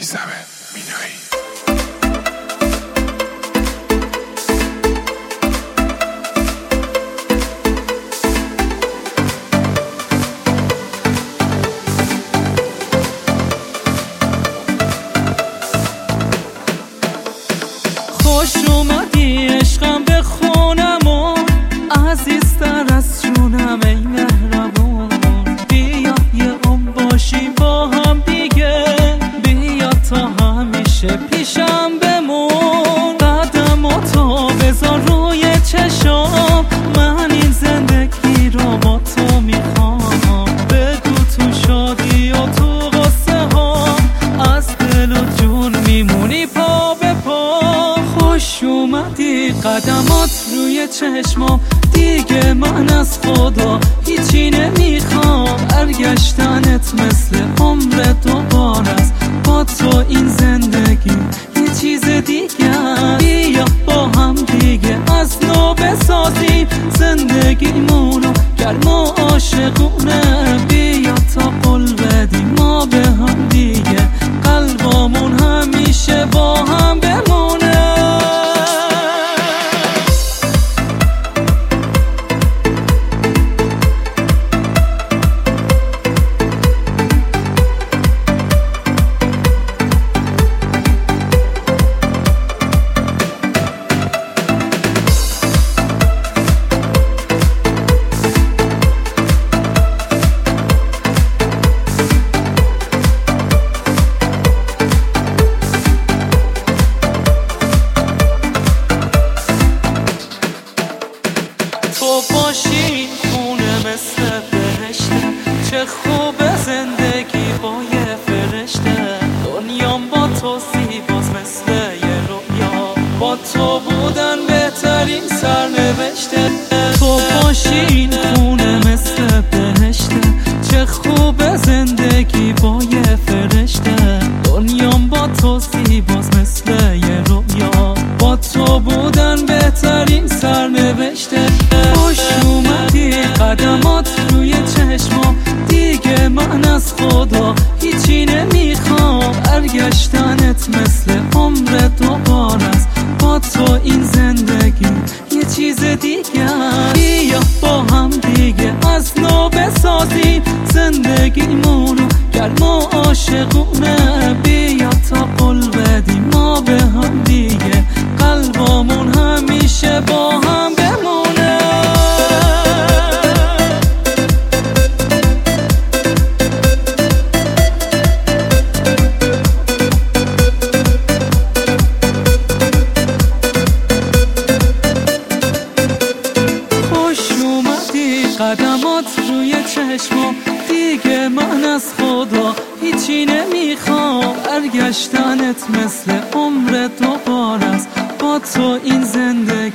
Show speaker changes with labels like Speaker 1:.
Speaker 1: میزمه مینایی.
Speaker 2: خوش اومدی عشقم به خونم و عزیزتر از جونم ای مهربون. بیا یه عمر باشیم با هم دیگه، بیا تا همیشه پیشم بمون. قدماتو بذار روی چشام، من این زندگی رو با تو میخوام. بگو تو شادی و تو غصه ها، از دل و جون میمونی پا به پا. خوش اومدی قدمات روی چشمام، دیگه من از خدا هیچی نمیخوام. برگشتنت مثل عمر دوباره است، با تو این زندگی یه چیز دیگه. بیا با هم دیگه از نو بسازیم زندگیمونو گرم و عاشقونه. بیا تا قول بدیم ما به هم دیگه، قلبامون همیشه با هم بمونه. تو باشی خونه مثل بهشته، چه خوبه زندگی با یه فرشته. دنیام با تو زیباست مثل یه رویا، با تو بودن بهترین سرنوشته. تو باشی خونه مثل بهشته، چه خوبه زندگی با یه فرشته. دنیام با تو زیباست مثل یه رویا، با تو بودن بهترین سرنوشته. خوش اومدی قدمات روی چشمام، دیگه من از خدا هیچی نمیخوام. برگشتنت مثل عمر دوباره است، با تو این زندگی یه چیز دیگه. بیا با هم دیگه از نو بسازیم زندگیمونو گرم و عاشقونه. بیا تا قول بدیم ما به هم دیگه، قلبامون همیشه با هم بمونه. خوش اومدی قدمات روی چشمام، دیگه من از خدا هیچی نمیخوام. برگشتنت مثل عمر دوباره است، با تو این زندگی